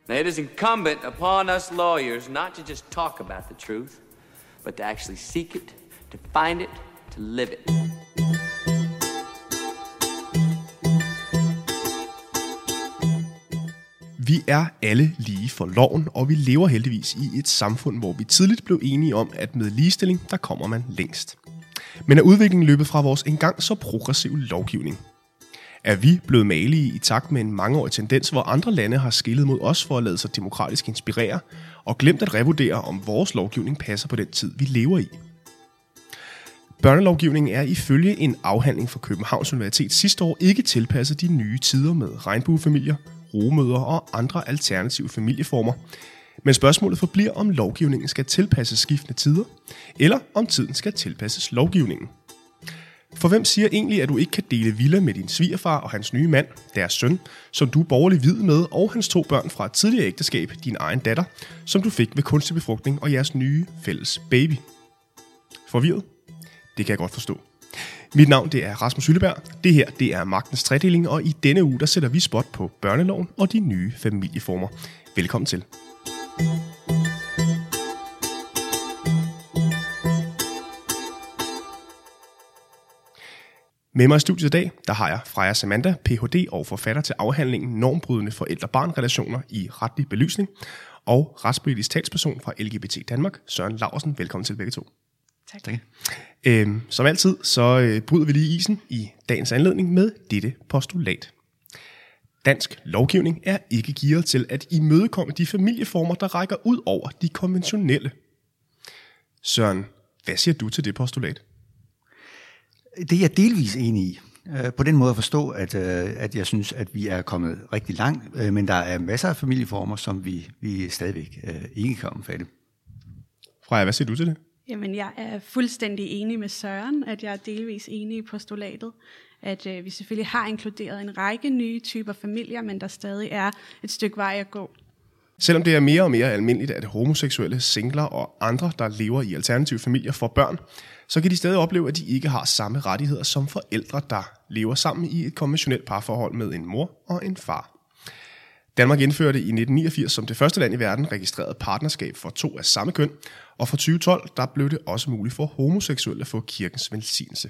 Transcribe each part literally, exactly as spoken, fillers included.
Now, it is incumbent upon us lawyers not to just talk about the truth, but to actually seek it, to find it, to live it. Vi er alle lige for loven, og vi lever heldigvis i et samfund, hvor vi tidligt blev enige om, at med ligestilling, der kommer man længst. Men er udviklingen løbet fra vores engang så progressive lovgivning? Er vi blevet malige i takt med en mangeårig tendens, hvor andre lande har skillet mod os for at lade sig demokratisk inspirere, og glemt at revurdere, om vores lovgivning passer på den tid, vi lever i? Børnelovgivningen er ifølge en afhandling fra Københavns Universitet sidste år ikke tilpasset de nye tider med regnbuefamilier, rugemødre og andre alternative familieformer. Men spørgsmålet forbliver, om lovgivningen skal tilpasses skiftende tider, eller om tiden skal tilpasses lovgivningen. For hvem siger egentlig, at du ikke kan dele villa med din svigerfar og hans nye mand, deres søn, som du er borgerlig hvid med, og hans to børn fra et tidligere ægteskab, din egen datter, som du fik ved kunstig befrugtning og jeres nye fælles baby? Forvirret? Det kan jeg godt forstå. Mit navn det er Rasmus Hylleberg. Det her det er Magtens Tredeling, og i denne uge der sætter vi spot på børneloven og de nye familieformer. Velkommen til. Med mig i studiet i dag, der har jeg Freja Samantha, P H D og forfatter til afhandlingen Normbrydende forældre-barn-relationer i retlig belysning, og retspolitisk talsperson fra L G B T Danmark, Søren Laursen. Velkommen til begge to. Tak. tak. Øhm, som altid, så øh, bryder vi lige isen i dagens anledning med dette postulat. Dansk lovgivning er ikke gearet til at imødekomme de familieformer, der rækker ud over de konventionelle. Søren, hvad siger du til det postulat? Det er jeg delvis enig i. På den måde at forstå, at, at jeg synes, at vi er kommet rigtig langt, men der er masser af familieformer, som vi, vi stadigvæk ikke kan omfatte. Freja, hvad siger du til det? Jamen, jeg er fuldstændig enig med Søren, at jeg er delvis enig i postulatet, at øh, vi selvfølgelig har inkluderet en række nye typer familier, men der stadig er et stykke vej at gå. Selvom det er mere og mere almindeligt, at homoseksuelle, singler og andre, der lever i alternative familier, får børn, så kan de stadig opleve, at de ikke har samme rettigheder som forældre, der lever sammen i et konventionelt parforhold med en mor og en far. Danmark indførte i nitten niogfirs som det første land i verden registreret partnerskab for to af samme køn, og fra tyve tolv der blev det også muligt for homoseksuelle at få kirkens velsignelse.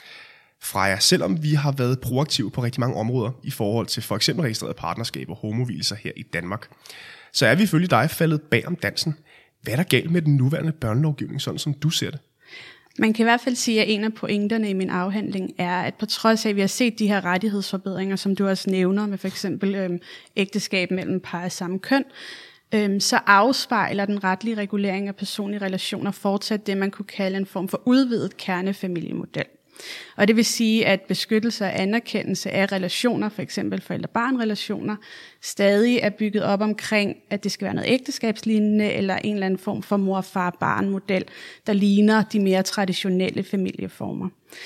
Freja, selvom vi har været proaktive på rigtig mange områder i forhold til for eksempel registreret partnerskab og homovilser her i Danmark, så er vi ifølge dig faldet bag om dansen. Hvad er der galt med den nuværende børnelovgivning, sådan som du ser det? Man kan i hvert fald sige, at en af pointerne i min afhandling er, at på trods af, at vi har set de her rettighedsforbedringer, som du også nævner, med for eksempel øhm, ægteskab mellem par af samme køn, øhm, så afspejler den retlige regulering af personlige relationer fortsat det, man kunne kalde en form for udvidet kernefamiliemodel. Og det vil sige, at beskyttelse og anerkendelse af relationer, for eksempel forældre-barn-relationer, stadig er bygget op omkring, at det skal være noget ægteskabslignende eller en eller anden form for mor-far-barn-model, der ligner de mere traditionelle familieformer.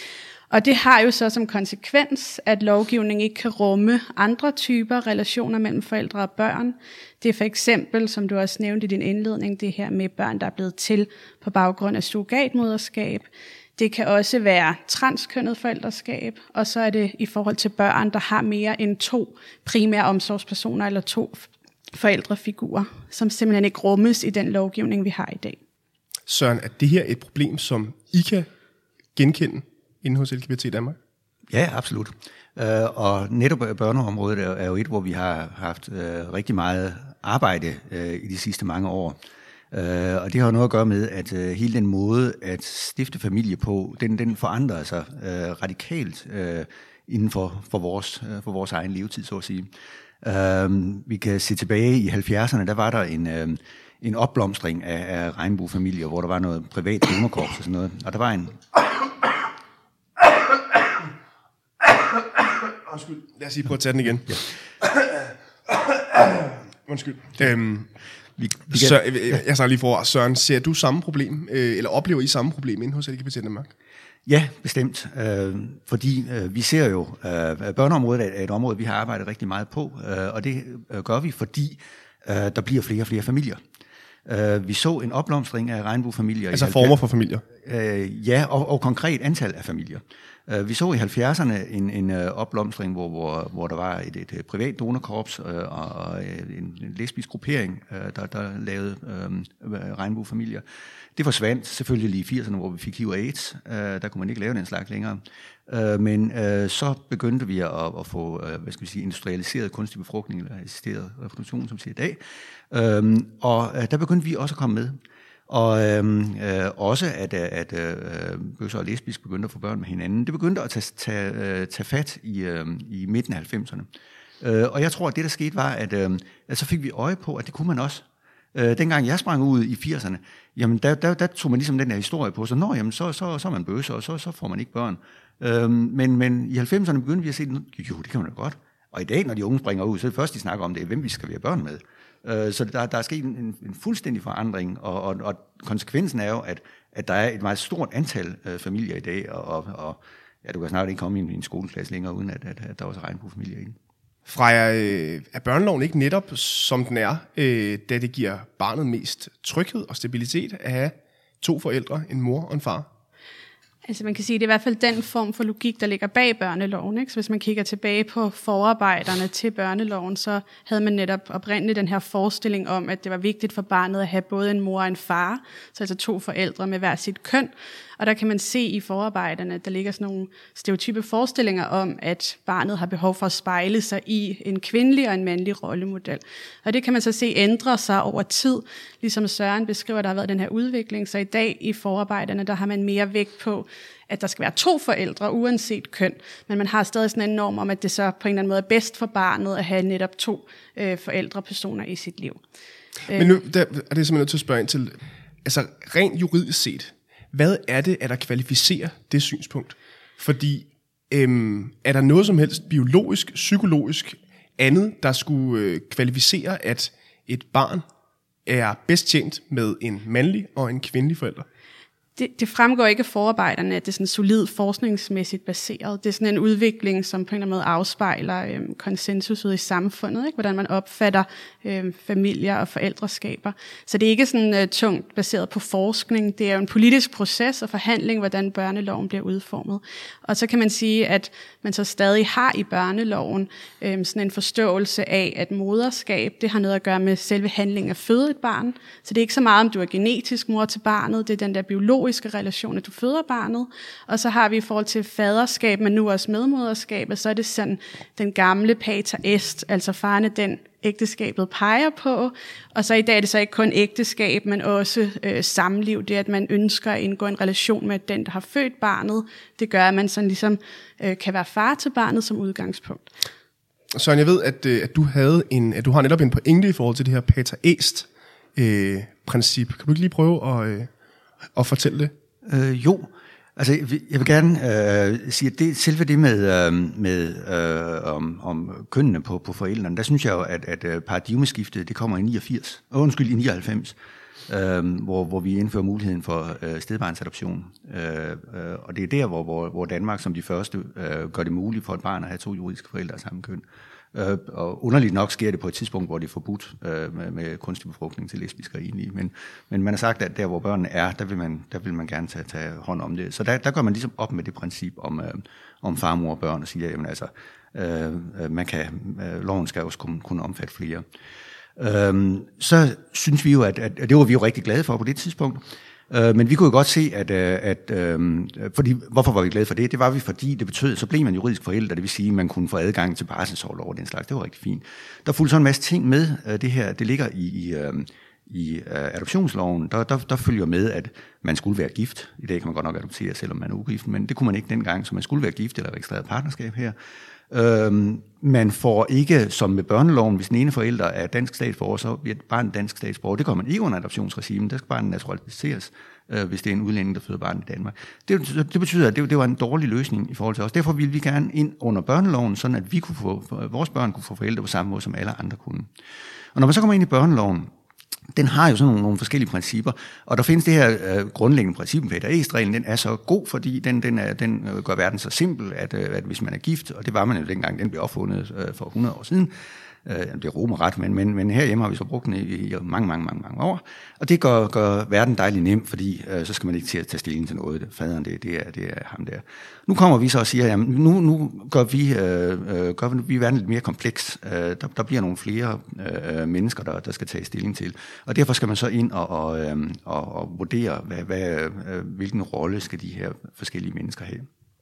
Og det har jo så som konsekvens, at lovgivningen ikke kan rumme andre typer relationer mellem forældre og børn. Det er for eksempel, som du også nævnte i din indledning, det her med børn, der er blevet til på baggrund af surrogatmoderskab. Det kan også være transkønnet forældreskab, og så er det i forhold til børn, der har mere end to primære omsorgspersoner eller to forældrefigurer, som simpelthen ikke rummes i den lovgivning, vi har i dag. Søren, er det her et problem, som I kan genkende inde hos L G B T Danmark? Ja, absolut. Og netop børneområdet er jo et, hvor vi har haft rigtig meget arbejde i de sidste mange år. Uh, og det har jo noget at gøre med, at uh, hele den måde at stifte familie på, den, den forandrer sig uh, radikalt uh, inden for, for, vores, uh, for vores egen levetid, så at sige. Uh, vi kan se tilbage i halvfjerdserne, der var der en, uh, en opblomstring af, af regnbuefamilier, hvor der var noget privat donorkorps og sådan noget. Og der var en... Undskyld, lad os lige prøve at tage den igen. Ja. Undskyld. Øhm, vi, vi kan... Så, jeg så lige for, Søren, ser du samme problem, øh, eller oplever I samme problem inde hos L G B T Danmark? Ja, bestemt. Øh, fordi øh, vi ser jo, øh, børneområdet er et område, vi har arbejdet rigtig meget på, øh, og det øh, gør vi, fordi øh, der bliver flere og flere familier. Øh, vi så en opblomstring af regnbuefamilier. Altså former for familier? Øh, ja, og, og konkret antal af familier. Vi så i halvfjerdserne en, en opblomstring, hvor, hvor, hvor der var et, et privat donorkorps og, og en, en lesbisk gruppering, der, der lavede øh, regnbuefamilier. Det forsvandt selvfølgelig lige i firserne, hvor vi fik H I V og AIDS. Der kunne man ikke lave den slags længere. Men så begyndte vi at, at få hvad skal vi sige, industrialiseret kunstig befrugtning, eller assisteret reproduktion, som siger i dag. Og der begyndte vi også at komme med. Og øh, også, at, at øh, bøsser og lesbisk begyndte at få børn med hinanden. Det begyndte at tage, tage, tage fat i, øh, i midten af halvfemserne. Øh, og jeg tror, at det, der skete, var, at, øh, at så fik vi øje på, at det kunne man også. Øh, dengang jeg sprang ud i firserne, jamen der, der, der tog man ligesom den her historie på, så nå, jamen, så, så, så er man bøsser, og så, så får man ikke børn. Øh, men, men i halvfemserne begyndte vi at se, jo, det kan man da godt. Og i dag, når de unge springer ud, så er det først, de snakker om det, hvem vi skal være børn med. Så der, der er sket en, en fuldstændig forandring, og, og, og konsekvensen er jo, at, at der er et meget stort antal øh, familier i dag, og, og, og ja, du kan snart ikke komme i en, en skoleklasse længere, uden at, at, at der også er regnbuefamilier inde. Freja, øh, er børneloven ikke netop som den er, øh, da det giver barnet mest tryghed og stabilitet at have to forældre, en mor og en far? Altså man kan sige, at det er i hvert fald den form for logik, der ligger bag børneloven. Ikke? Så hvis man kigger tilbage på forarbejderne til børneloven, så havde man netop oprindeligt den her forestilling om, at det var vigtigt for barnet at have både en mor og en far, så altså to forældre med hver sit køn. Og der kan man se i forarbejderne, at der ligger sådan nogle stereotype forestillinger om, at barnet har behov for at spejle sig i en kvindelig og en mandlig rollemodel. Og det kan man så se ændre sig over tid, ligesom Søren beskriver, der har været den her udvikling. Så i dag i forarbejderne, der har man mere vægt på, at der skal være to forældre, uanset køn. Men man har stadig sådan en norm om, at det så på en eller anden måde er bedst for barnet at have netop to øh, forældrepersoner i sit liv. Men nu der, er det simpelthen nødt til at spørge ind til, altså rent juridisk set, hvad er det, at der kvalificerer det synspunkt? Fordi øhm, er der noget som helst biologisk, psykologisk andet, der skulle øh, kvalificere, at et barn er bedst tjent med en mandlig og en kvindelig forælder? Det, det fremgår ikke af forarbejderne, at det er sådan solid forskningsmæssigt baseret. Det er sådan en udvikling, som på en eller anden måde afspejler øhm, konsensuset i samfundet, ikke? Hvordan man opfatter øhm, familier og forældreskaber. Så det er ikke sådan øh, tungt baseret på forskning. Det er jo en politisk proces og forhandling, hvordan børneloven bliver udformet. Og så kan man sige, at man så stadig har i børneloven øhm, sådan en forståelse af, at moderskab, det har noget at gøre med selve handlingen at føde et barn. Så det er ikke så meget, om du er genetisk mor til barnet, det er den der biologiske relation, at du føder barnet. Og så har vi i forhold til faderskab, men nu også medmoderskab, så er det sådan den gamle pater est, altså faren er den, ægteskabet peger på. Og så i dag er det så ikke kun ægteskab, men også øh, samliv. Det at man ønsker at indgå en relation med den, der har født barnet. Det gør, at man sådan ligesom øh, kan være far til barnet som udgangspunkt. Søren, jeg ved, at, at, du havde en, at du har netop en pointe i forhold til det her pater est øh, princip. Kan du ikke lige prøve at... Øh Og fortælle det? Øh, jo, altså jeg vil gerne øh, sige, at det, selve det med, øh, med øh, om, om kønnene på, på forældrene, der synes jeg jo, at, at paradigmeskiftet, det kommer i niogfirs, øh, undskyld, i nioghalvfems, øh, hvor, hvor vi indfører muligheden for øh, stedbarnsadoption. Øh, øh, og det er der, hvor, hvor, hvor Danmark som de første øh, gør det muligt for et barn at have to juridiske forældre af samme køn. Øh, og underligt nok sker det på et tidspunkt, hvor det er forbudt øh, med, med kunstig befrugtning til lesbiske og enlige. Men, men man har sagt, at der, hvor børnene er, der vil man, der vil man gerne tage, tage hånd om det. Så der, der går man ligesom op med det princip om, øh, om far, mor og børn, og siger, jamen altså, øh, man kan, øh, loven skal også kunne, kunne omfatte flere. Øh, så synes vi jo, at, at, at det var vi jo rigtig glade for på det tidspunkt. Men vi kunne jo godt se, at, at, at fordi, hvorfor var vi glade for det? Det var vi, fordi det betød, så blev man juridisk forælder, det vil sige, at man kunne få adgang til barselsorlov og den slags. Det var rigtig fint. Der fulgte så en masse ting med det her. Det ligger i, i, i adoptionsloven. Der, der, der følger med, at man skulle være gift. I dag kan man godt nok adoptere, selvom man er ugift, men det kunne man ikke dengang, så man skulle være gift eller registreret partnerskab her. Øhm, man får ikke, som med børneloven, hvis den ene forælder er dansk statsborger, så bliver barnet dansk statsborger. Det kommer man ikke under adoptionsregimen, der skal barnet naturaliseres, øh, hvis det er en udlænding, der føder barnet i Danmark. Det, det betyder, at det, det var en dårlig løsning i forhold til os. Derfor ville vi gerne ind under børneloven, sådan at vi kunne få, vores børn kunne få forældre på samme måde, som alle andre kunne. Og når man så kommer ind i børneloven, den har jo sådan nogle, nogle forskellige principper, og der findes det her øh, grundlæggende princip, pater est-reglen, den er så god, fordi den, den, er, den gør verden så simpel, at, øh, at hvis man er gift, og det var man jo dengang, den blev opfundet øh, for hundrede år siden, det romer ret, men, men, men herhjemme har vi så brugt den i, i mange, mange, mange, mange år. Og det gør, gør verden dejligt nem, fordi øh, så skal man ikke til at tage stilling til noget. Faderen, det, det, er, det er ham der. Nu kommer vi så og siger, jamen nu, nu gør, vi, øh, gør vi verden lidt mere kompleks. Øh, der, der bliver nogle flere øh, mennesker, der, der skal tage stilling til. Og derfor skal man så ind og, og, øh, og, og vurdere, hvad, hvad, øh, hvilken rolle skal de her forskellige mennesker have.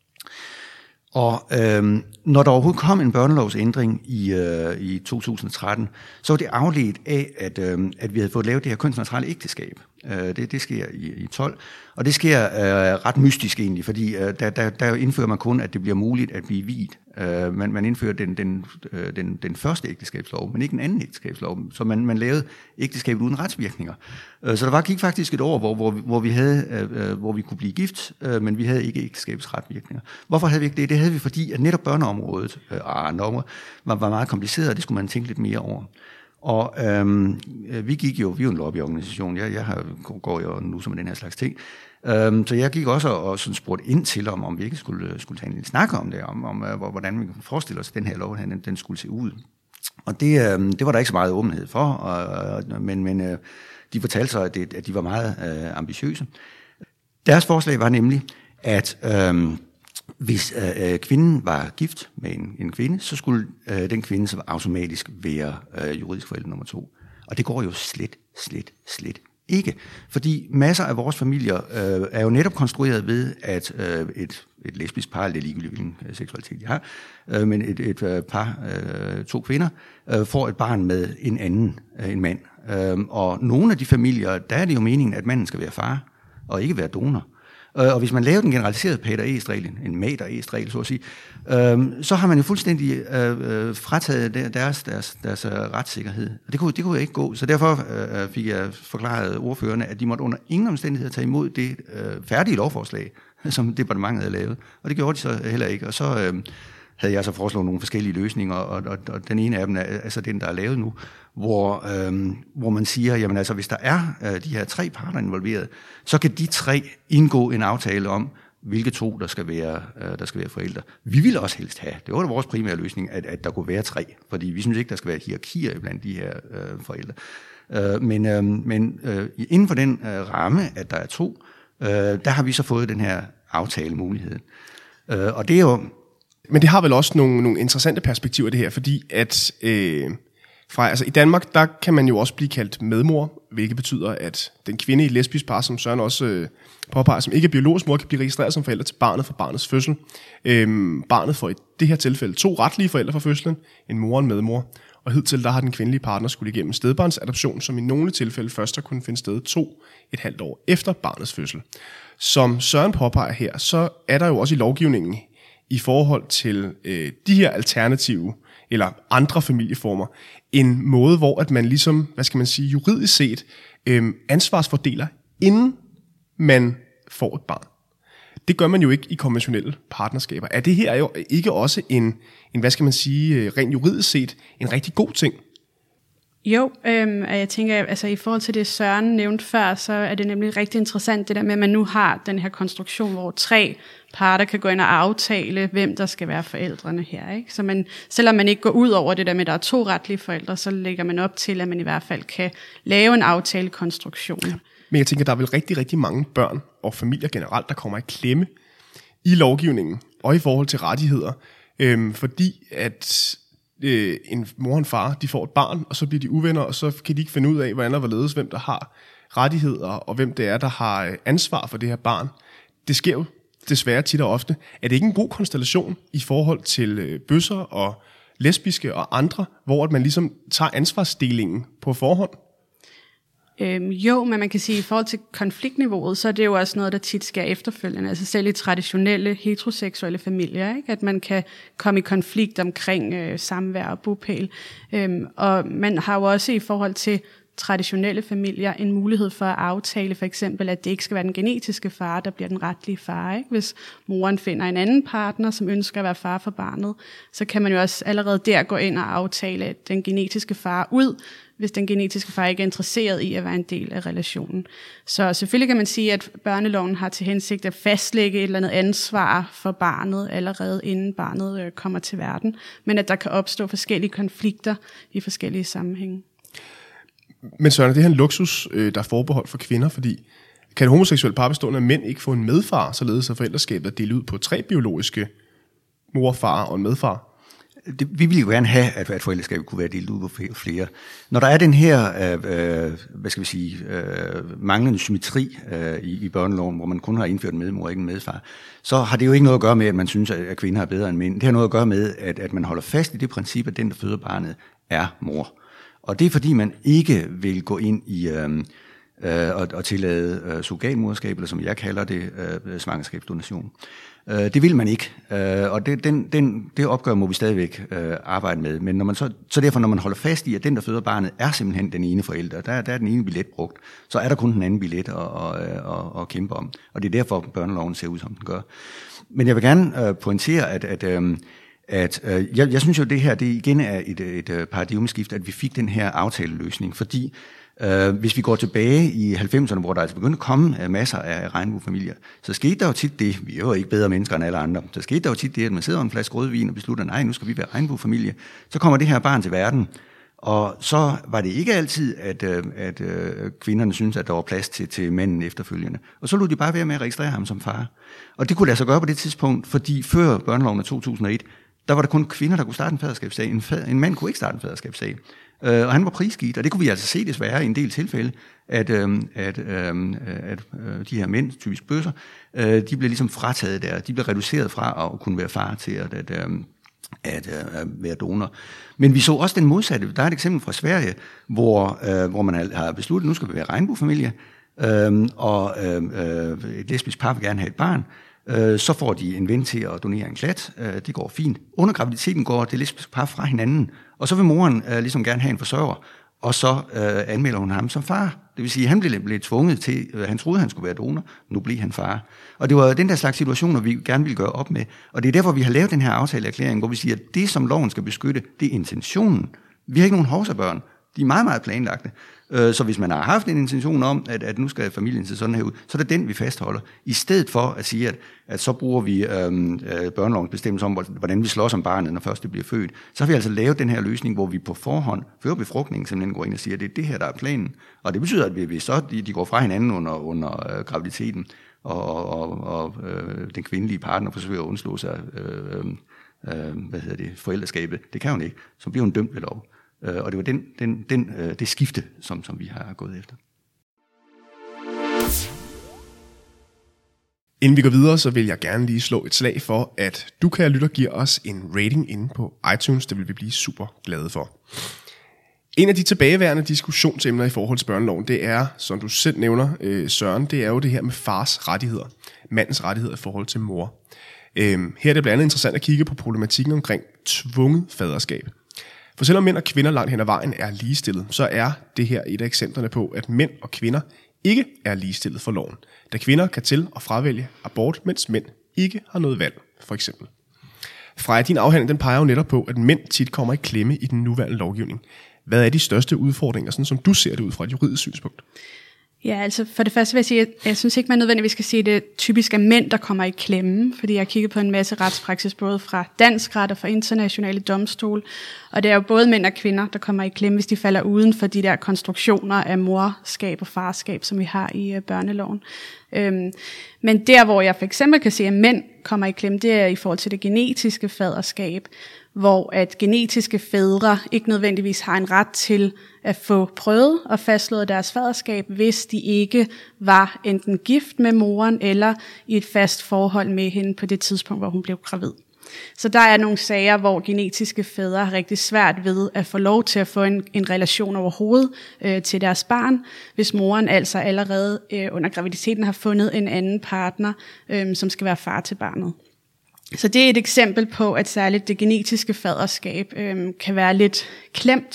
Og øhm, når der overhovedet kom en børnelovsændring i, øh, i to tusind og tretten, så var det afledt af, at, øh, at vi havde fået lavet det her kønsneutrale ægteskab. Øh, det, det sker i, i tolv, og det sker øh, ret mystisk egentlig, fordi øh, der, der, der indfører man kun, at det bliver muligt at blive viet. Øh, man, man indfører den, den, øh, den, den første ægteskabslov, men ikke den anden ægteskabslov, så man, man lavede ægteskabet uden retsvirkninger. Øh, så der var, gik faktisk et år, hvor, hvor, hvor, vi havde, øh, hvor vi kunne blive gift, øh, men vi havde ikke ægteskabets retsvirkninger. Hvorfor havde vi ikke det? Det havde vi, fordi at netop børneområdet øh, og andre områder var, var meget kompliceret, og det skulle man tænke lidt mere over. Og øhm, vi gik jo, vi er jo en lobbyorganisation, jeg, jeg har, går jo nu som den her slags ting, øhm, så jeg gik også og, og sådan spurgte ind til, om, om vi ikke skulle, skulle tage en lille snak om det, om, om hvordan vi forestiller os, at den her lov, den, den skulle se ud. Og det, øhm, det var der ikke så meget åbenhed for, og, og, men, men øh, de fortalte sig, at, det, at de var meget øh, ambitiøse. Deres forslag var nemlig, at øhm, hvis øh, kvinden var gift med en, en kvinde, så skulle øh, den kvinde så automatisk være øh, juridisk forælder nummer to. Og det går jo slet, slet, slet ikke. Fordi masser af vores familier øh, er jo netop konstrueret ved, at øh, et, et lesbisk par, det er ligegyldigt hvilken seksualitet de har, øh, men et, et øh, par, øh, to kvinder, øh, får et barn med en anden, øh, en mand. Øh, og nogle af de familier, der er det jo meningen, at manden skal være far, og ikke være donor. Og hvis man laver den generaliserede pater-est-regel, en mater-est-regel, så at sige, øh, så har man jo fuldstændig øh, frataget deres, deres, deres retssikkerhed. Og det kunne, det kunne ikke gå. Så derfor øh, fik jeg forklaret ordførerne, at de måtte under ingen omstændigheder tage imod det øh, færdige lovforslag, som departementet havde lavet. Og det gjorde de så heller ikke. Og så øh, havde jeg så foreslået nogle forskellige løsninger, og, og, og den ene af dem er altså den, der er lavet nu, hvor, øhm, hvor man siger, jamen altså, hvis der er øh, de her tre parter involveret, så kan de tre indgå en aftale om, hvilke to, der skal være, øh, der skal være forældre. Vi ville også helst have, det var da vores primære løsning, at, at der kunne være tre, fordi vi synes ikke, der skal være hierarkier blandt de her øh, forældre. Øh, men øh, men øh, inden for den øh, ramme, at der er to, øh, der har vi så fået den her aftalemulighed. Øh, og det er jo... Men det har vel også nogle, nogle interessante perspektiver, det her, fordi at... Øh Fra, altså i Danmark, der kan man jo også blive kaldt medmor, hvilket betyder, at den kvinde i et lesbisk par, som Søren også øh, påpeger, som ikke er biologisk mor, kan blive registreret som forælder til barnet fra barnets fødsel. Øhm, barnet får i det her tilfælde to retlige forældre fra fødslen, en mor og en medmor. Og hidtil der har den kvindelige partner skulle igennem stedbarnsadoption, som i nogle tilfælde først har kunnet finde sted to et halvt år efter barnets fødsel. Som Søren påpeger her, så er der jo også i lovgivningen i forhold til øh, de her alternative eller andre familieformer, en måde, hvor at man ligesom, hvad skal man sige, juridisk set øhm, ansvarsfordeler, inden man får et barn. Det gør man jo ikke i konventionelle partnerskaber. Er det her jo ikke også en, en hvad skal man sige, rent juridisk set, en rigtig god ting? Jo, øhm, jeg tænker, altså i forhold til det Søren nævnte før, så er det nemlig rigtig interessant, det der med, at man nu har den her konstruktion, hvor tre parter kan gå ind og aftale, hvem der skal være forældrene her. Ikke? Så man, selvom man ikke går ud over det der med, at der er to retlige forældre, så lægger man op til, at man i hvert fald kan lave en aftalekonstruktion. Men jeg tænker, der er vel rigtig, rigtig mange børn og familier generelt, der kommer i klemme i lovgivningen og i forhold til rettigheder, øhm, fordi at øh, en mor og en far, de får et barn, og så bliver de uvenner, og så kan de ikke finde ud af, hvordan der var ledes, hvem der har rettigheder, og hvem det er, der har ansvar for det her barn. Det sker jo desværre tit og ofte. Er det ikke en god konstellation i forhold til øh, bøsser og lesbiske og andre, hvor at man ligesom tager ansvarsdelingen på forhånd? Øhm, jo, men man kan sige, at i forhold til konfliktniveauet, så er det jo også noget, der tit sker efterfølgende. Altså selv i traditionelle heteroseksuelle familier, ikke? At man kan komme i konflikt omkring øh, samvær og bopæl. Øhm, og man har jo også i forhold til traditionelle familier en mulighed for at aftale for eksempel, at det ikke skal være den genetiske far, der bliver den retlige far. Ikke? Hvis moren finder en anden partner, som ønsker at være far for barnet, så kan man jo også allerede der gå ind og aftale den genetiske far ud, hvis den genetiske far ikke er interesseret i at være en del af relationen. Så selvfølgelig kan man sige, at børneloven har til hensigt at fastlægge et eller andet ansvar for barnet allerede inden barnet kommer til verden, men at der kan opstå forskellige konflikter i forskellige sammenhænge. Men Søren, er det her en luksus, der er forbeholdt for kvinder, fordi kan et homoseksuelt par bestående af mænd ikke få en medfar, således at forældreskabet er delt ud på tre biologiske mor, far og en medfar? Det, vi ville jo gerne have, at, at forældreskabet kunne være delt ud på flere. Når der er den her, øh, hvad skal vi sige, øh, manglende symmetri øh, i, i børneloven, hvor man kun har indført en medmor og ikke en medfar, så har det jo ikke noget at gøre med, at man synes, at kvinder er bedre end mænd. Det har noget at gøre med, at, at man holder fast i det princip, at den, der føder barnet, er mor. Og det er fordi, man ikke vil gå ind i øh, øh, og, og tillade øh, surrogatmoderskab, eller som jeg kalder det, øh, svangerskabsdonation. Øh, det vil man ikke, øh, og det, den, den, det opgør må vi stadigvæk øh, arbejde med. Men når man så, så derfor, når man holder fast i, at den, der føder barnet, er simpelthen den ene forælder, der, der er den ene billet brugt, så er der kun den anden billet at, at, at, at kæmpe om. Og det er derfor, børneloven ser ud, som den gør. Men jeg vil gerne øh, pointere, at, at øh, at øh, jeg, jeg synes jo, at det her det igen er et, et paradigmeskift, at vi fik den her aftaleløsning, fordi øh, hvis vi går tilbage i halvfemserne, hvor der altså begyndte at komme masser af regnbuefamilier, så skete der jo tit det, vi er jo ikke bedre mennesker end alle andre, så skete der jo tit det, at man sidder med en flaske rødvin og beslutter, nej, nu skal vi være regnbuefamilie, så kommer det her barn til verden, og så var det ikke altid, at, at, at kvinderne syntes, at der var plads til, til mænden efterfølgende. Og så lod de bare være med at registrere ham som far. Og det kunne lade sig gøre på det tidspunkt, fordi før børneloven af to tusind og et, der var der kun kvinder, der kunne starte en faderskabssag. En, fad, en mand kunne ikke starte en faderskabssag. Uh, og han var prisgivet, og det kunne vi altså se desværre i en del tilfælde, at, uh, at, uh, at uh, de her mænd, typisk bøsser, uh, de blev ligesom frataget der. De blev reduceret fra at kunne være far til at, at, uh, at uh, være donor. Men vi så også den modsatte. Der er et eksempel fra Sverige, hvor, uh, hvor man har besluttet, at nu skal vi være regnbuefamilie, uh, og uh, uh, et lesbisk par vil gerne have et barn. Så får de en ven til at donere en klat. Det går fint. Under graviditeten går det lesbiske par fra hinanden, og så vil moren ligesom gerne have en forsørger, og så anmelder hun ham som far. Det vil sige, at han blev, blev tvunget til, han troede, han skulle være donor, nu blev han far. Og det var den der slags situationer, vi gerne ville gøre op med. Og det er derfor, vi har lavet den her aftaleerklæring, hvor vi siger, at det, som loven skal beskytte, det er intentionen. Vi har ikke nogen hovserbørn. De er meget, meget planlagte. Så hvis man har haft en intention om, at, at nu skal familien se sådan her ud, så er det den, vi fastholder. I stedet for at sige, at, at så bruger vi øhm, børnelovens bestemmelse om, hvordan vi slås om barnet, når først det bliver født. Så har vi altså lavet den her løsning, hvor vi på forhånd, før befrugtningen, simpelthen går ind og siger, at det er det her, der er planen. Og det betyder, at vi, vi så, de, de går fra hinanden under, under øh, graviditeten, og, og, og øh, den kvindelige partner forsøger at undslå sig øh, øh, hvad hedder det, forældreskabet. Det kan hun ikke. Så bliver hun dømt ved lov. Og det var den, den, den, det skifte, som, som vi har gået efter. Inden vi går videre, så vil jeg gerne lige slå et slag for, at du, kære lytter, giver os en rating inde på iTunes. Det vil vi blive super glade for. En af de tilbageværende diskussionsemner i forhold til børneloven, det er, som du selv nævner, Søren, det er jo det her med fars rettigheder. Mandens rettigheder i forhold til mor. Her er det blandt andet interessant at kigge på problematikken omkring tvunget faderskab. For selvom mænd og kvinder langt hen ad vejen er ligestillet, så er det her et af eksemplerne på, at mænd og kvinder ikke er ligestillet for loven. Da kvinder kan til- og fravælge abort, mens mænd ikke har noget valg, for eksempel. Freja, din afhandling den peger jo netop på, at mænd tit kommer i klemme i den nuværende lovgivning. Hvad er de største udfordringer, sådan som du ser det ud fra et juridisk synspunkt? Ja, altså for det første vil jeg sige, at jeg synes ikke, man nødvendigvis skal sige, at det typisk er mænd, der kommer i klemme, fordi jeg har kigget på en masse retspraksis, både fra dansk ret og fra internationale domstole, og det er jo både mænd og kvinder, der kommer i klemme, hvis de falder uden for de der konstruktioner af morskab og farskab, som vi har i børneloven. Øhm, men der, hvor jeg for eksempel kan se, at mænd kommer i klemme, det er i forhold til det genetiske faderskab, hvor at genetiske fædre ikke nødvendigvis har en ret til at få prøvet og fastslået deres faderskab, hvis de ikke var enten gift med moren eller i et fast forhold med hende på det tidspunkt, hvor hun blev gravid. Så der er nogle sager, hvor genetiske fædre har rigtig svært ved at få lov til at få en, en relation overhovedet øh, til deres barn, hvis moren altså allerede øh, under graviditeten har fundet en anden partner, øh, som skal være far til barnet. Så det er et eksempel på, at særligt det genetiske faderskab øh, kan være lidt klemt,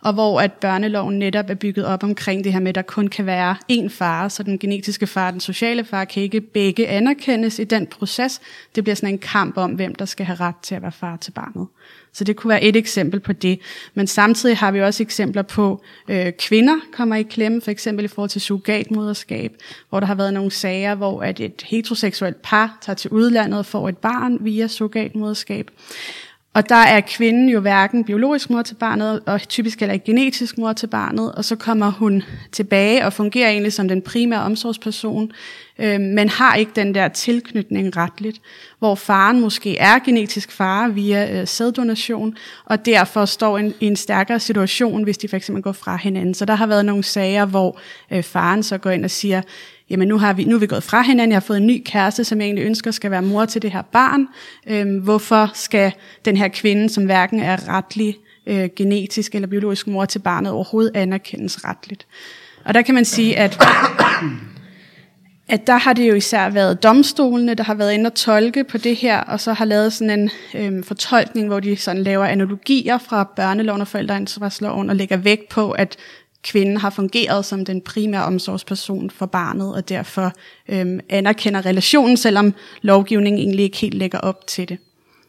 og hvor at børneloven netop er bygget op omkring det her med, at der kun kan være én far, så den genetiske far og den sociale far kan ikke begge anerkendes i den proces. Det bliver sådan en kamp om, hvem der skal have ret til at være far til barnet. Så det kunne være et eksempel på det. Men samtidig har vi også eksempler på, øh, kvinder kommer i klemme, for eksempel i forhold til surrogatmoderskab, hvor der har været nogle sager, hvor at et heteroseksuelt par tager til udlandet og får et barn via surrogatmoderskab. Og der er kvinden jo hverken biologisk mor til barnet, og typisk heller ikke genetisk mor til barnet, og så kommer hun tilbage og fungerer egentlig som den primære omsorgsperson, øh, men har ikke den der tilknytning retligt, hvor faren måske er genetisk far via øh, sæddonation, og derfor står en, i en stærkere situation, hvis de for eksempel går fra hinanden. Så der har været nogle sager, hvor øh, faren så går ind og siger, jamen nu, har vi, nu er vi gået fra hinanden, jeg har fået en ny kæreste, som jeg egentlig ønsker skal være mor til det her barn. Øhm, hvorfor skal den her kvinde, som hverken er retlig, øh, genetisk eller biologisk mor til barnet, overhovedet anerkendes retligt? Og der kan man sige, at, at der har det jo især været domstolene, der har været inde og tolke på det her, og så har lavet sådan en øhm, fortolkning, hvor de sådan laver analogier fra børneloven og forældreansvarsloven, og lægger vægt på, at kvinden har fungeret som den primære omsorgsperson for barnet, og derfor øhm, anerkender relationen, selvom lovgivningen egentlig ikke helt lægger op til det.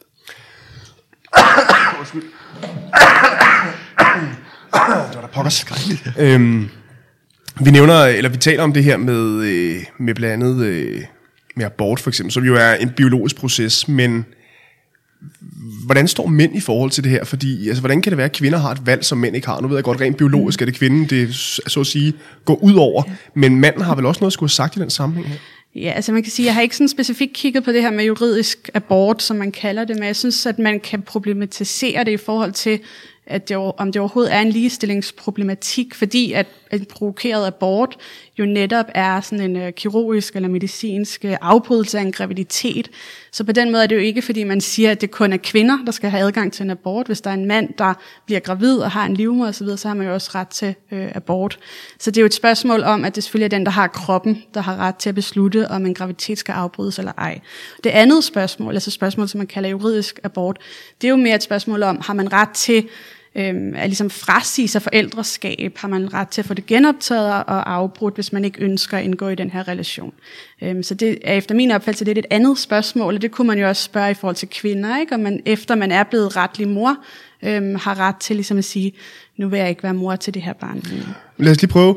Det var da pokker skrækkeligt. Øhm, vi nævner, eller vi taler om det her med, øh, med blandt andet øh, med abort for eksempel, som jo er en biologisk proces, men hvordan står mænd i forhold til det her? Fordi, altså, hvordan kan det være, at kvinder har et valg, som mænd ikke har? Nu ved jeg godt, rent biologisk er det kvinden, det så at sige går ud over. Men manden har vel også noget at skulle have sagt i den sammenhæng her? Ja, altså man kan sige, jeg har ikke sådan specifikt kigget på det her med juridisk abort, som man kalder det, men jeg synes, at man kan problematisere det i forhold til, at det, om det overhovedet er en ligestillingsproblematik, fordi at en provokeret abort jo netop er sådan en uh, kirurgisk eller medicinsk uh, afbrydelse af en graviditet. Så på den måde er det jo ikke, fordi man siger, at det kun er kvinder, der skal have adgang til en abort. Hvis der er en mand, der bliver gravid og har en livmoder osv., så har man jo også ret til uh, abort. Så det er jo et spørgsmål om, at det selvfølgelig er den, der har kroppen, der har ret til at beslutte, om en graviditet skal afbrydes eller ej. Det andet spørgsmål, altså spørgsmål, som man kalder juridisk abort, det er jo mere et spørgsmål om, har man ret til Øhm, at ligesom frasige sig forældreskab, har man ret til at få det genoptaget og afbrudt, hvis man ikke ønsker at indgå i den her relation. Øhm, så det er efter min opfattelse det er et andet spørgsmål, og det kunne man jo også spørge i forhold til kvinder, ikke? Om man efter man er blevet retlig mor, øhm, har ret til ligesom at sige, nu vil jeg ikke være mor til det her barn. Lad os lige prøve.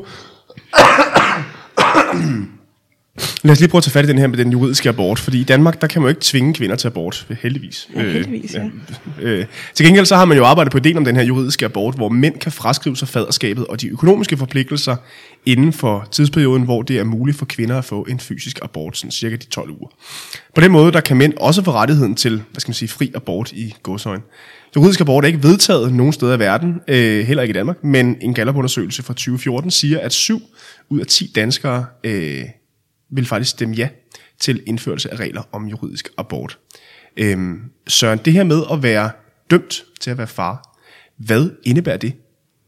Lad os lige prøve at tage fat i den her med den juridiske abort, fordi i Danmark, der kan man jo ikke tvinge kvinder til abort, heldigvis. Ja, heldigvis, ja. Øh, øh, til gengæld så har man jo arbejdet på ideen om den her juridiske abort, hvor mænd kan fraskrive sig faderskabet og de økonomiske forpligtelser inden for tidsperioden, hvor det er muligt for kvinder at få en fysisk abort, sådan cirka de tolv uger. På den måde, der kan mænd også få rettigheden til, hvad skal man sige, fri abort i gåseøjne. Juridisk abort er ikke vedtaget nogen steder i verden, øh, heller ikke i Danmark, men en Gallup-undersøgelse fra tyve fjorten siger, at syv ud af ti danskere øh, vil faktisk stemme ja til indførelse af regler om juridisk abort. Øhm, Søren, det her med at være dømt til at være far, hvad indebærer det?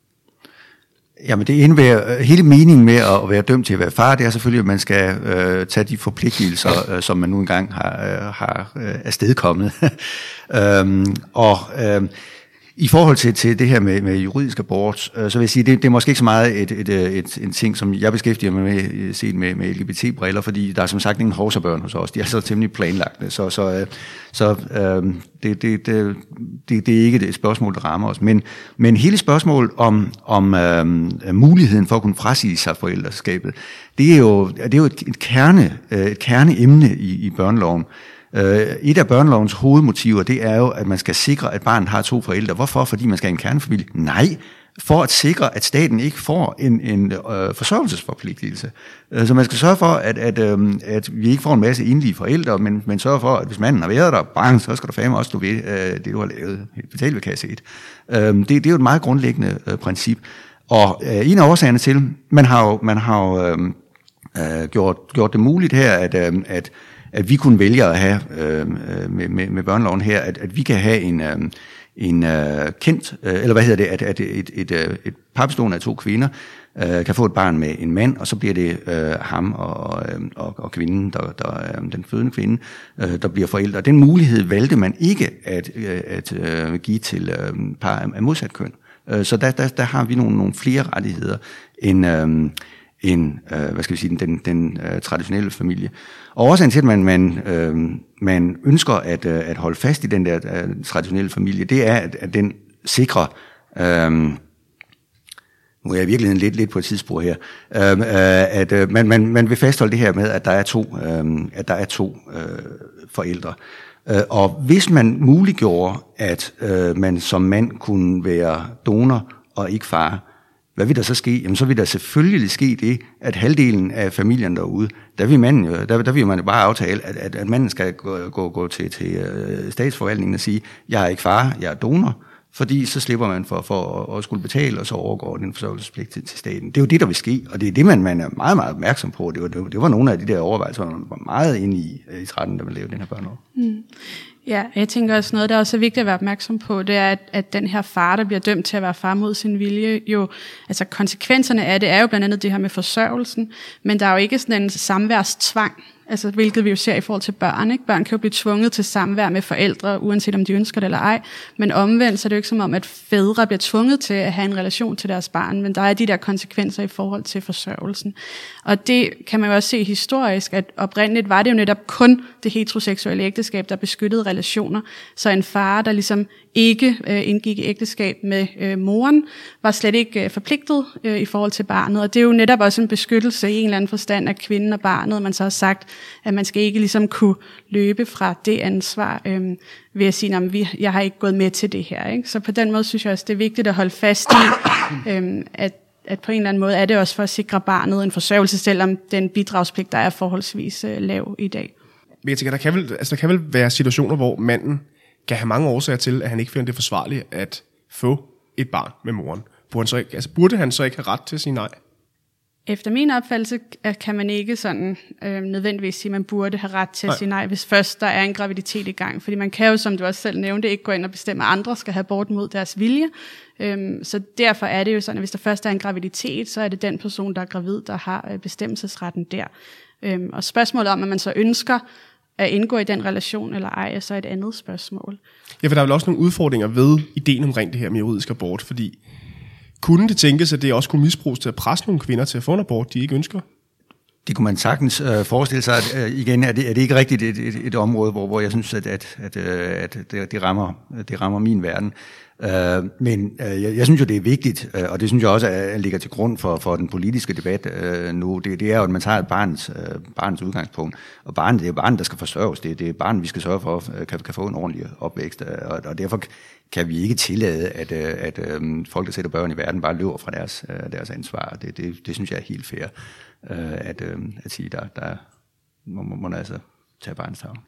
Jamen det indebærer, hele meningen med at være dømt til at være far, det er selvfølgelig, at man skal øh, tage de forpligtelser, øh, som man nu engang har, øh, har øh, afstedkommet. øhm, og øh, i forhold til, til det her med, med juridisk abort, øh, så vil jeg sige, det, det er måske ikke så meget et, et, et, et, en ting, som jeg beskæftiger mig med, set med, med L G B T-briller, fordi der er som sagt ingen hovserbørn hos os. De er så temmelig planlagte, så, så, øh, så øh, det, det, det, det, det er ikke et spørgsmål, der rammer os. Men, men hele spørgsmålet om, om øh, muligheden for at kunne frasige sig forældreskabet, det er jo, det er jo et, et, kerne, et kerneemne i, i børneloven. Et af børnelovens hovedmotiver, det er jo, at man skal sikre, at barnet har to forældre. Hvorfor? Fordi man skal have en kernefamilie? Nej, for at sikre, at staten ikke får en, en øh, forsørgelsesforpligtelse. Så man skal sørge for, at, at, øh, at vi ikke får en masse enlige forældre, men, men sørge for, at hvis manden har været der, bang, så skal du fandme også, du ved, øh, det du har lavet, betale ved kasse et. Øh, det, det er jo et meget grundlæggende øh, princip. Og øh, en af årsagerne til, man har jo, man har jo øh, gjort, gjort det muligt her, at, øh, at at vi kunne vælge at have øh, med, med, med børneloven her, at, at vi kan have en, øh, en øh, kendt, øh, eller hvad hedder det, at, at et, et, et, et par bestående af to kvinder øh, kan få et barn med en mand, og så bliver det øh, ham og, og, og kvinden, der, der, den fødende kvinde, øh, der bliver forældre. Den mulighed valgte man ikke at, at øh, give til øh, par af modsat køn. Øh, så der, der, der har vi nogle, nogle flere rettigheder end, øh, end øh, hvad skal vi sige, den, den øh, traditionelle familie. Og årsagen til, at man, man, øh, man ønsker at, øh, at holde fast i den der øh, traditionelle familie, det er, at, at den sikrer... Øh, Nu er jeg i virkeligheden lidt, lidt på et tidsspor her, øh, at øh, man, man, man vil fastholde det her med, at der er to, øh, at der er to øh, forældre. Øh, og hvis man muliggjorde, at øh, man som mand kunne være donor og ikke far, hvad vil der så ske? Jamen så vil der selvfølgelig ske det, at halvdelen af familien derude, der vil manden jo, der, der vil man jo bare aftale, at, at, at manden skal gå, gå, gå til, til øh, statsforvaltningen og sige, jeg er ikke far, jeg er donor. Fordi så slipper man for, for at skulle betale, og så overgår den forsørgelsespligt til, til staten. Det er jo det, der vil ske, og det er det, man, man er meget, meget opmærksom på. Det var, det var, det var nogle af de der overvejelser, man var meget inde i i tretten, da man lavede den her børnelov. Mm. Ja, jeg tænker også noget, der er også er vigtigt at være opmærksom på, det er, at, at den her far, der bliver dømt til at være far mod sin vilje, jo, altså konsekvenserne af det er jo blandt andet det her med forsørgelsen, men der er jo ikke sådan en samværstvang, altså hvilket vi jo ser i forhold til børn, ikke? Børn kan jo blive tvunget til samvær med forældre, uanset om de ønsker det eller ej, men omvendt så er det jo ikke som om, at fædre bliver tvunget til at have en relation til deres barn, men der er de der konsekvenser i forhold til forsørgelsen. Og det kan man jo også se historisk, at oprindeligt var det jo netop kun det heteroseksuelle ægteskab, der beskyttede relationer, så en far, der ligesom ikke øh, indgik i ægteskab med øh, moren, var slet ikke øh, forpligtet øh, i forhold til barnet, og det er jo netop også en beskyttelse i en eller anden forstand af kvinden og barnet. Man så har sagt, at man skal ikke ligesom kunne løbe fra det ansvar øh, ved at sige, at jeg har ikke gået med til det her. Ikke? Så på den måde synes jeg også, det er vigtigt at holde fast i, øh, at, at på en eller anden måde er det også for at sikre barnet en forsørgelse, selvom den bidragspligt, der er forholdsvis øh, lav i dag. Men jeg tænker, der kan, vel, altså, der kan vel være situationer, hvor manden kan have mange årsager til, at han ikke finder det forsvarligt at få et barn med moren. Burde han så ikke, altså, burde han så ikke have ret til at sige nej? Efter min opfattelse kan man ikke sådan øh, nødvendigvis sige, at man burde have ret til at nej. sige nej, hvis først der er en graviditet i gang. Fordi man kan jo, som du også selv nævnte, ikke gå ind og bestemme, at andre skal have abort mod deres vilje. Øhm, så derfor er det jo sådan, at hvis der først er en graviditet, så er det den person, der er gravid, der har bestemmelsesretten der. Øhm, og spørgsmålet om, at man så ønsker at indgå i den relation eller ej, er så et andet spørgsmål. Ja, for der er vel også nogle udfordringer ved ideen omkring det her med juridisk abort, fordi kunne det tænkes, at det også kunne misbruges til at presse nogle kvinder til at få en abort, de ikke ønsker? Det kunne man sagtens øh, forestille sig, at øh, igen er det, er det ikke rigtigt et, et, et område, hvor, hvor jeg synes, at, at, at, at det, det, rammer, det rammer min verden. Øh, men øh, jeg, jeg synes jo, det er vigtigt, øh, og det synes jeg også at ligger til grund for, for den politiske debat øh, nu. Det, det er jo, at man tager et barns, øh, barns udgangspunkt, og barnet, det er barnet, der skal forsørges. Det, det er barnet, vi skal sørge for, at kan, kan få en ordentlig opvækst, og, og derfor kan vi ikke tillade, at, at, at folk, der sætter børn i verden, bare løber fra deres, deres ansvar. Det, det, det synes jeg er helt fair, at, at sige, der, der må, må man altså tage barnets tag.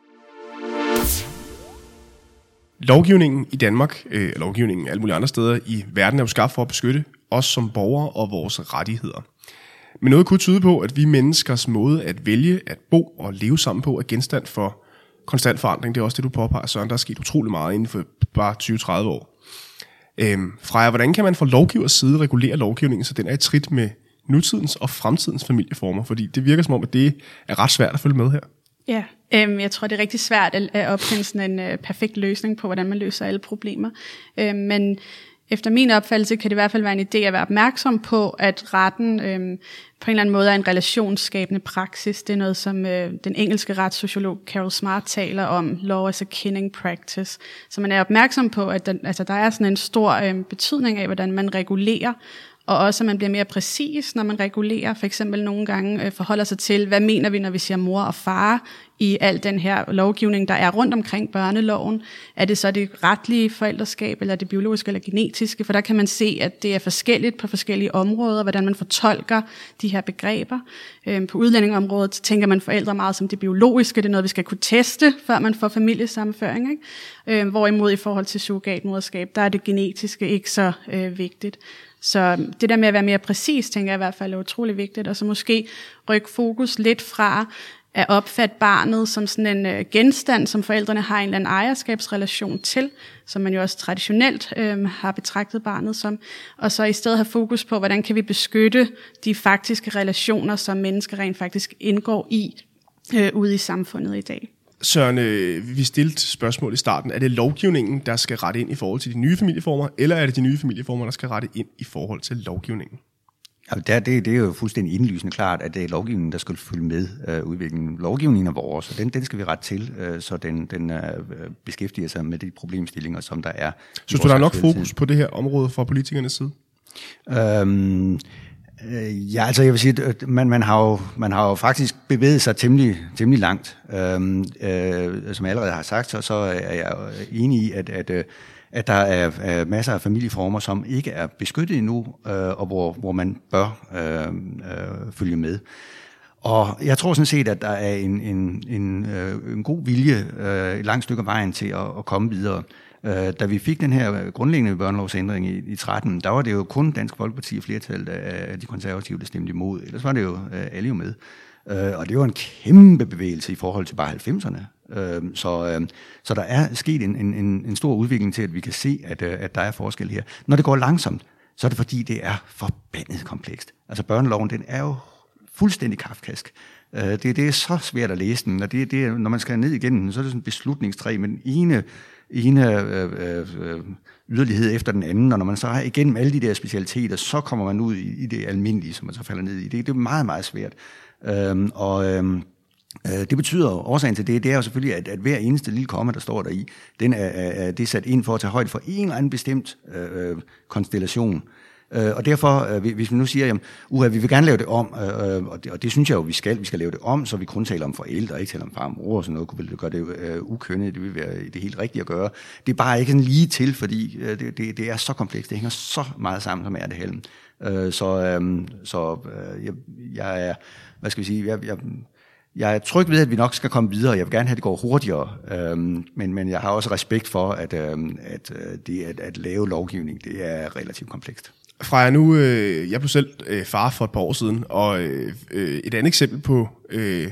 Lovgivningen i Danmark, øh, lovgivningen alle mulige andre steder i verden, er jo skabt for at beskytte os som borgere og vores rettigheder. Men noget kunne tyde på, at vi menneskers måde at vælge at bo og leve sammen på er genstand for konstant forandring. Det er også det, du påpeger, Søren. Der er sket utrolig meget inden for bare tyve til tredive år. Øhm, Freja, hvordan kan man fra lovgivers side regulere lovgivningen, så den er i trit med nutidens og fremtidens familieformer? Fordi det virker som om, at det er ret svært at følge med her. Ja, øhm, jeg tror, det er rigtig svært at opfinde sådan en øh, perfekt løsning på, hvordan man løser alle problemer. Øhm, men efter min opfattelse kan det i hvert fald være en idé at være opmærksom på, at retten øhm, på en eller anden måde er en relationsskabende praksis. Det er noget, som øh, den engelske retssociolog Carol Smart taler om, law as a kinning practice. Så man er opmærksom på, at der, altså, der er sådan en stor øh, betydning af, hvordan man regulerer, og også at man bliver mere præcis, når man regulerer. For eksempel nogle gange øh, forholder sig til, hvad mener vi, når vi siger mor og far i al den her lovgivning, der er rundt omkring børneloven. Er det så det retlige forældreskab, eller det biologiske eller genetiske? For der kan man se, at det er forskelligt på forskellige områder, hvordan man fortolker de her begreber. Øhm, på udlændingeområdet tænker man forældre meget som det biologiske, det er noget, vi skal kunne teste, før man får familiesammenføring. Ikke? Øhm, hvorimod i forhold til surrogatmoderskab, der er det genetiske ikke så øh, vigtigt. Så det der med at være mere præcis, tænker jeg i hvert fald er utrolig vigtigt, og så måske rykke fokus lidt fra at opfatte barnet som sådan en genstand, som forældrene har en eller anden ejerskabsrelation til, som man jo også traditionelt øh, har betragtet barnet som, og så i stedet have fokus på, hvordan kan vi beskytte de faktiske relationer, som mennesker rent faktisk indgår i øh, ude i samfundet i dag. Søren, øh, vi stillede spørgsmål i starten. Er det lovgivningen, der skal rette ind i forhold til de nye familieformer, eller er det de nye familieformer, der skal rette ind i forhold til lovgivningen? Ja, det, det, det er jo fuldstændig indlysende klart, at det er lovgivningen, der skal følge med øh, udviklingen. Lovgivningen er vores, og den, den skal vi rette til, øh, så den, den øh, beskæftiger sig med de problemstillinger, som der er. Synes du, der er nok fokus på det her område fra politikernes side? Øhm, øh, ja, altså jeg vil sige, at man, man, har jo, man har jo faktisk bevæget sig temmelig, temmelig langt. Øhm, øh, som jeg allerede har sagt, så, så er jeg enig i, at, at, at der er, er masser af familieformer, som ikke er beskyttet endnu, øh, og hvor, hvor man bør øh, øh, følge med. Og jeg tror sådan set, at der er en, en, en, øh, en god vilje øh, et langt stykke af vejen til at, at komme videre. Øh, da vi fik den her grundlæggende børnelovsændring i, i tretten, der var det jo kun Dansk Folkeparti og flertallet af de konservative, der stemte imod. Ellers var det jo øh, alle jo med. Øh, og det var en kæmpe bevægelse i forhold til bare halvfemserne. Øh, så, øh, så der er sket en, en, en stor udvikling til, at vi kan se, at, øh, at der er forskel her. Når det går langsomt, så er det fordi, det er forbandet komplekst. Altså børneloven, den er jo fuldstændig kafkask. Øh, det, det er så svært at læse den, og det, det, når man skal ned igennem den, så er det sådan en beslutningstræ med den ene ene øh, øh, yderlighed efter den anden, og når man så har igennem alle de der specialiteter, så kommer man ud i, i det almindelige, som man så falder ned i. Det, det er meget, meget svært. Øhm, og øhm, øh, det betyder, årsagen til det, det er jo selvfølgelig, at, at hver eneste lille komma, der står der i, den er, er, det er sat ind for at tage højde for en eller anden bestemt øh, konstellation. Øh, og derfor, øh, hvis vi nu siger, jamen, uha, vi vil gerne lave det om, øh, og, det, og det synes jeg jo, vi skal, vi skal lave det om, så vi kun taler om forældre, og ikke taler om far og mor og sådan noget, kunne vel gøre det øh, ukønnet, det vil være det helt rigtige at gøre. Det er bare ikke sådan lige til, fordi øh, det, det, det er så komplekst, det hænger så meget sammen, som er det helm. Øh, så øh, så øh, jeg, jeg er, hvad skal vi sige, jeg, jeg, jeg er tryg ved, at vi nok skal komme videre, jeg vil gerne have, at det går hurtigere, øh, men, men jeg har også respekt for, at, øh, at, det, at, at lave lovgivning, det er relativt komplekst. Freja, nu, øh, jeg blev selv øh, far for et par år siden, og øh, et andet eksempel på øh,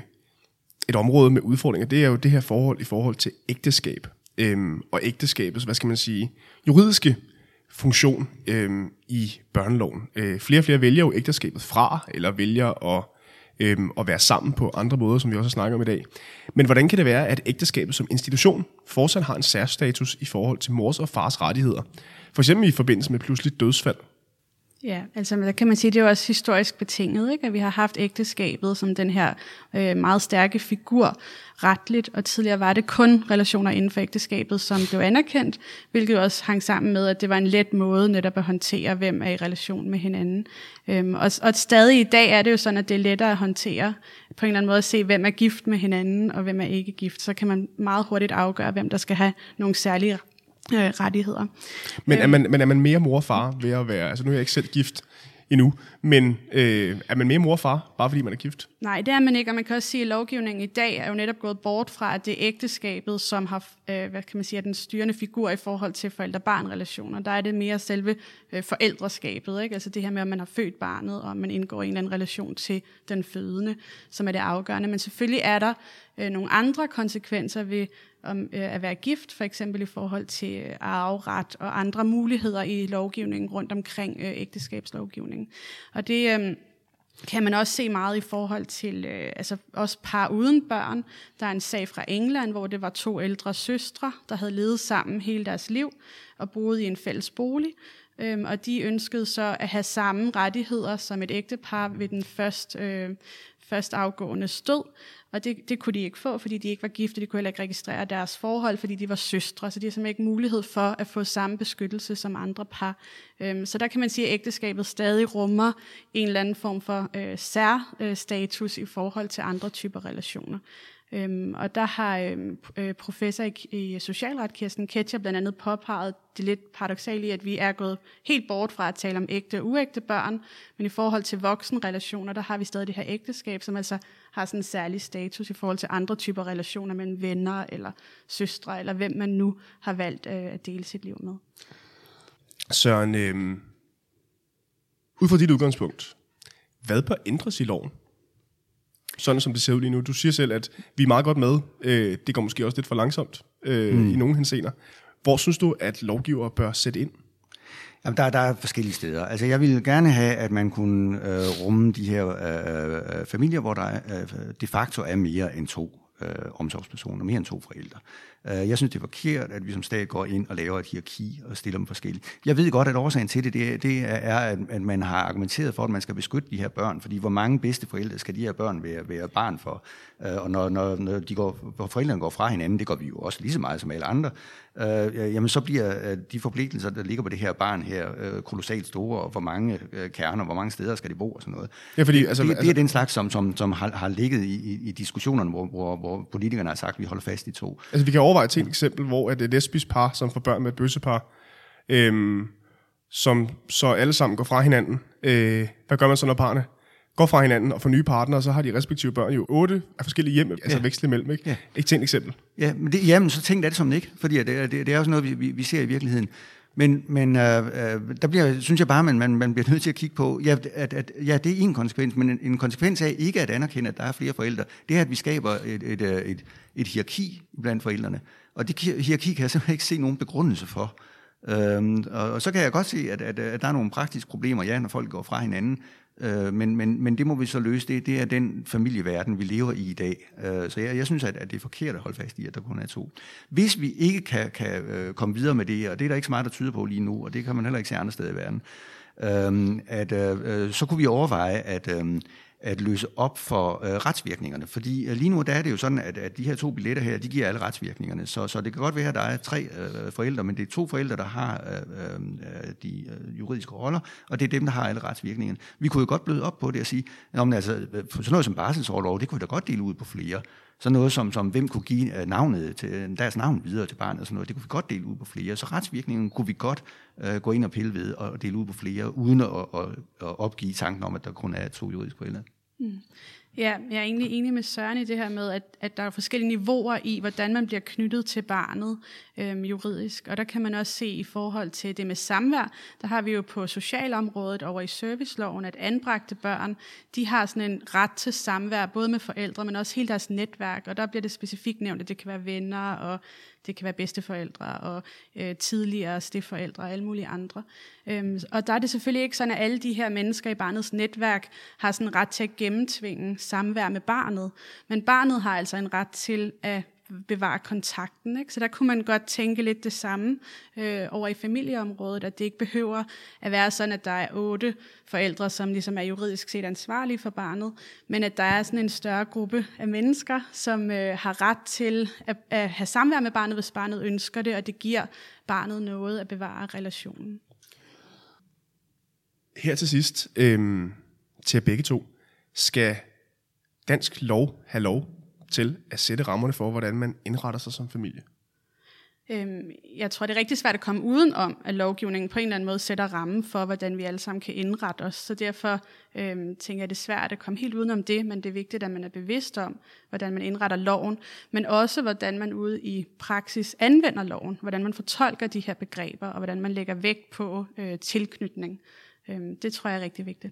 et område med udfordringer, det er jo det her forhold i forhold til ægteskab. Øhm, og ægteskabets, hvad skal man sige, juridiske funktion øhm, i børneloven. Øh, flere og flere vælger jo ægteskabet fra, eller vælger at, øhm, at være sammen på andre måder, som vi også har snakket om i dag. Men hvordan kan det være, at ægteskabet som institution fortsat har en særstatus i forhold til mors og fars rettigheder? For eksempel i forbindelse med pludseligt dødsfald. Ja, altså der kan man sige, det er jo også historisk betinget, ikke? At vi har haft ægteskabet som den her øh, meget stærke figur retligt, og tidligere var det kun relationer inden for ægteskabet, som blev anerkendt, hvilket også hang sammen med, at det var en let måde netop at håndtere, hvem er i relation med hinanden. Øhm, og, og stadig i dag er det jo sådan, at det er lettere at håndtere, på en eller anden måde at se, hvem er gift med hinanden, og hvem er ikke gift. Så kan man meget hurtigt afgøre, hvem der skal have nogle særlige Øh, rettigheder. Men er, man, men er man mere mor og far ved at være, altså nu er jeg ikke selv gift endnu, men øh, er man mere mor og far, bare fordi man er gift? Nej, det er man ikke, og man kan også sige, at lovgivningen i dag er jo netop gået bort fra, at det er ægteskabet, som har, øh, hvad kan man sige, den styrende figur i forhold til forældre-barn-relationer. Der er det mere selve øh, forældreskabet, ikke? Altså det her med, at man har født barnet, og man indgår i en eller anden relation til den fødende, som er det afgørende. Men selvfølgelig er der øh, nogle andre konsekvenser ved om øh, at være gift, for eksempel i forhold til øh, arveret og andre muligheder i lovgivningen rundt omkring øh, ægteskabslovgivningen. Og det øh, kan man også se meget i forhold til øh, altså også par uden børn. Der er en sag fra England, hvor det var to ældre søstre, der havde levet sammen hele deres liv og boet i en fælles bolig. Øhm, og de ønskede så at have samme rettigheder som et ægtepar ved den først, øh, først afgående stød. Og det, det kunne de ikke få, fordi de ikke var gifte. De kunne heller ikke registrere deres forhold, fordi de var søstre. Så de har simpelthen ikke mulighed for at få samme beskyttelse som andre par. Øhm, så der kan man sige, at ægteskabet stadig rummer en eller anden form for øh, særstatus i forhold til andre typer relationer. Øhm, og der har øhm, professor i, i socialret, Kirsten Ketscher, blandt andet påpeget det lidt paradoksale i, at vi er gået helt bort fra at tale om ægte og uægte børn, men i forhold til voksenrelationer, der har vi stadig det her ægteskab, som altså har sådan en særlig status i forhold til andre typer relationer mellem venner eller søstre, eller hvem man nu har valgt øh, at dele sit liv med. Søren, øh, ud fra dit udgangspunkt, hvad bør ændres i loven? Sådan som det ser ud lige nu. Du siger selv, at vi er meget godt med. Øh, det går måske også lidt for langsomt øh, mm. i nogle henseender. Hvor synes du, at lovgivere bør sætte ind? Jamen, der, der er forskellige steder. Altså, jeg ville gerne have, at man kunne øh, rumme de her øh, familier, hvor der øh, de facto er mere end to øh, omsorgspersoner, mere end to forældre. Øh, jeg synes, det er forkert, at vi som stat går ind og laver et hierarki og stiller dem forskelligt. Jeg ved godt, at årsagen til det, det, det er, at, at man har argumenteret for, at man skal beskytte de her børn, fordi hvor mange bedsteforældre skal de her børn være, være barn for? Øh, og når, når, når de går, når forældrene går fra hinanden, det går vi jo også lige så meget som alle andre, øh, jamen så bliver øh, de forpligtelser, der ligger på det her barn her, øh, kolossalt store, og hvor mange øh, kerner, hvor mange steder skal de bo og sådan noget. Ja, fordi, altså, det, det, altså, det er den slags, som, som, som har, har ligget i, i, i diskussionerne, hvor, hvor, hvor politikerne har sagt, at vi holder fast i to. Altså vi kan overveje til et eksempel, hvor et lesbisk par, som får børn med et bøssepar, øhm, som så alle sammen går fra hinanden. Øh, hvad gør man så, når parerne går fra hinanden og får nye partnere, så har de respektive børn jo otte af forskellige hjem, ja. altså veksle imellem, ikke? Ja. Ikke til et eksempel. Ja, men det, jamen, så tænk det er det som ikke, fordi det, det, det er jo sådan noget, vi, vi, vi ser i virkeligheden. Men, men øh, der bliver, synes jeg bare, man, man, man bliver nødt til at kigge på, ja, at, at, ja, det er en konsekvens, men en, en konsekvens af ikke at anerkende, at der er flere forældre, det er, at vi skaber et, et, et, et, et hierarki blandt forældrene. Og det hierarki kan jeg simpelthen ikke se nogen begrundelse for. Øhm, og, og så kan jeg godt se, at, at, at der er nogle praktiske problemer, ja, når folk går fra hinanden, øh, men, men, men det må vi så løse. Det, det er den familieverden, vi lever i i dag. Øh, så jeg, jeg synes, at, at det er forkert at holde fast i, at der kun er to. Hvis vi ikke kan, kan øh, komme videre med det, og det er der ikke så meget, der tyder på lige nu, og det kan man heller ikke se andre steder i verden, øh, at, øh, så kunne vi overveje, at øh, at løse op for øh, retsvirkningerne. Fordi øh, lige nu der er det jo sådan, at, at de her to billetter her, de giver alle retsvirkningerne. Så, så det kan godt være, at der er tre øh, forældre, men det er to forældre, der har øh, øh, de øh, juridiske roller, og det er dem, der har alle retsvirkningerne. Vi kunne jo godt bløde op på det og sige, at altså, sådan noget som barselsorlov, det kunne vi da godt dele ud på flere. Så noget som, som hvem kunne give navnet til, deres navn videre til barnet og sådan noget, det kunne vi godt dele ud på flere. Så retsvirkningen kunne vi godt øh, gå ind og pille ved og dele ud på flere, uden at, at, at opgive tanken om, at der kun er to juridiske forældre. Mm. Ja, jeg er egentlig enig med Søren i det her med, at, at der er forskellige niveauer i, hvordan man bliver knyttet til barnet øhm, juridisk. Og der kan man også se i forhold til det med samvær, der har vi jo på socialområdet over i serviceloven, at anbragte børn, de har sådan en ret til samvær, både med forældre, men også hele deres netværk. Og der bliver det specifikt nævnt, at det kan være venner, og det kan være bedsteforældre, og øh, tidligere stedforældre og alle mulige andre. Øhm, og der er det selvfølgelig ikke sådan, at alle de her mennesker i barnets netværk har sådan en ret til at gennemtvinge samvær med barnet. Men barnet har altså en ret til at bevare kontakten, ikke? Så der kunne man godt tænke lidt det samme øh, over i familieområdet, at det ikke behøver at være sådan, at der er otte forældre, som ligesom er juridisk set ansvarlige for barnet, men at der er sådan en større gruppe af mennesker, som øh, har ret til at, at have samvær med barnet, hvis barnet ønsker det, og det giver barnet noget at bevare relationen. Her til sidst, øh, til begge to, skal dansk lov have lov til at sætte rammerne for, hvordan man indretter sig som familie? Øhm, jeg tror, det er rigtig svært at komme udenom, at lovgivningen på en eller anden måde sætter rammen for, hvordan vi alle sammen kan indrette os. Så derfor øhm, tænker jeg, det er svært at komme helt udenom det, men det er vigtigt, at man er bevidst om, hvordan man indretter loven, men også, hvordan man ude i praksis anvender loven, hvordan man fortolker de her begreber, og hvordan man lægger vægt på øh, tilknytning. Øhm, det tror jeg er rigtig vigtigt.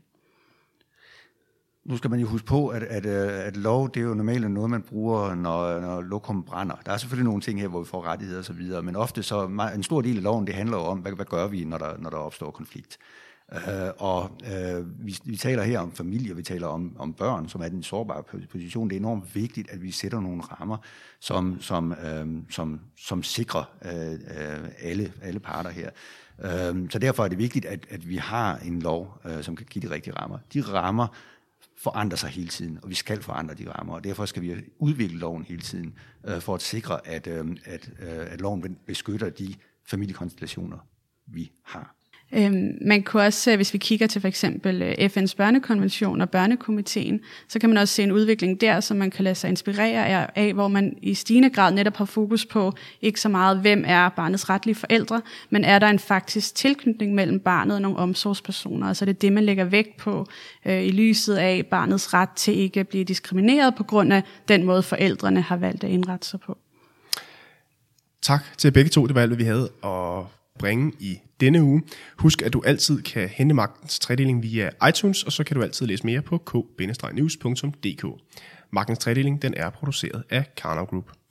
Nu skal man jo huske på, at, at, at lov, det er jo normalt noget, man bruger, når, når lokum brænder. Der er selvfølgelig nogle ting her, hvor vi får rettigheder og så videre, men ofte så, en stor del af loven, det handler jo om, hvad, hvad gør vi, når der, når der opstår konflikt. Uh, og uh, vi, vi taler her om familie, vi taler om, om børn, som er den sårbare position. Det er enormt vigtigt, at vi sætter nogle rammer, som, som, uh, som, som sikrer uh, uh, alle, alle parter her. Uh, så derfor er det vigtigt, at, at vi har en lov, uh, som kan give de rigtige rammer. De rammer forandrer sig hele tiden, og vi skal forandre de rammer, og derfor skal vi udvikle loven hele tiden, øh, for at sikre, at, øh, at, øh, at loven beskytter de familiekonstellationer, vi har. Øhm, man kunne også, hvis vi kigger til for eksempel F N's børnekonvention og børnekomiteen, så kan man også se en udvikling der, som man kan lade sig inspirere af, af, hvor man i stigende grad netop har fokus på ikke så meget, hvem er barnets retlige forældre, men er der en faktisk tilknytning mellem barnet og nogle omsorgspersoner, og så er det det, man lægger vægt på øh, i lyset af barnets ret til ikke at blive diskrimineret på grund af den måde, forældrene har valgt at indrette sig på. Tak til begge to, det var alt, hvad vi havde at bringe i denne uge. Husk, at du altid kan hente Magtens Tredeling via iTunes, og så kan du altid læse mere på k bindestreg news punktum d k. Magtens Tredeling, den er produceret af Karnov Group.